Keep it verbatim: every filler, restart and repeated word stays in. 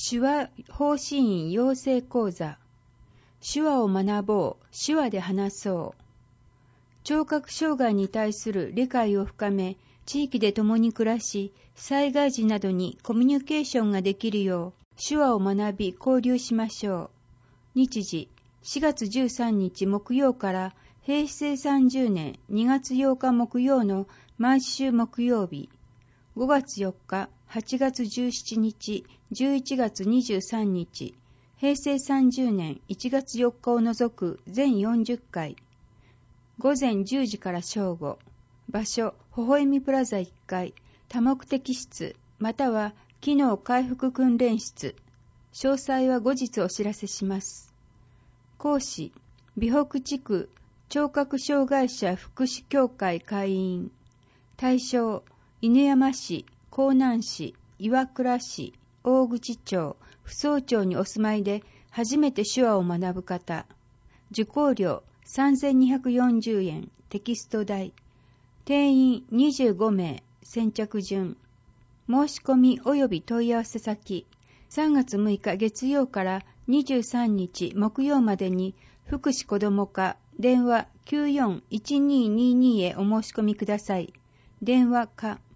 手話法師院養成講座。手話を学ぼう、手話で話そう。聴覚障害に対する理解を深め、地域で共に暮らし、災害時などにコミュニケーションができるよう、手話を学び交流しましょう。日時、しがつじゅうさんにち木曜からへいせいさんじゅうねんにがつようか木曜の毎週木曜日、ごがつよっか、はちがつじゅうしちにち、じゅういちがつにじゅうさんにち、へいせいさんじゅうねんいちがつよっかを除く全よんじゅっかい、ごぜんじゅうじから正午、場所、微笑みプラザいっかい、多目的室、または機能回復訓練室。詳細は後日お知らせします。講師、美北地区聴覚障害者福祉協会会員。対象、犬山市、江南市、岩倉市、大口町、扶桑町にお住まいで初めて手話を学ぶ方。受講料さんぜんにひゃくよんじゅうえん、テキスト代。定員にじゅうごめい、先着順。申し込み及び問い合わせ先、さんがつむいか月曜からにじゅうさんにち木曜までに福祉子ども課電話 きゅうよんいちにーにーにー へお申し込みください。電話課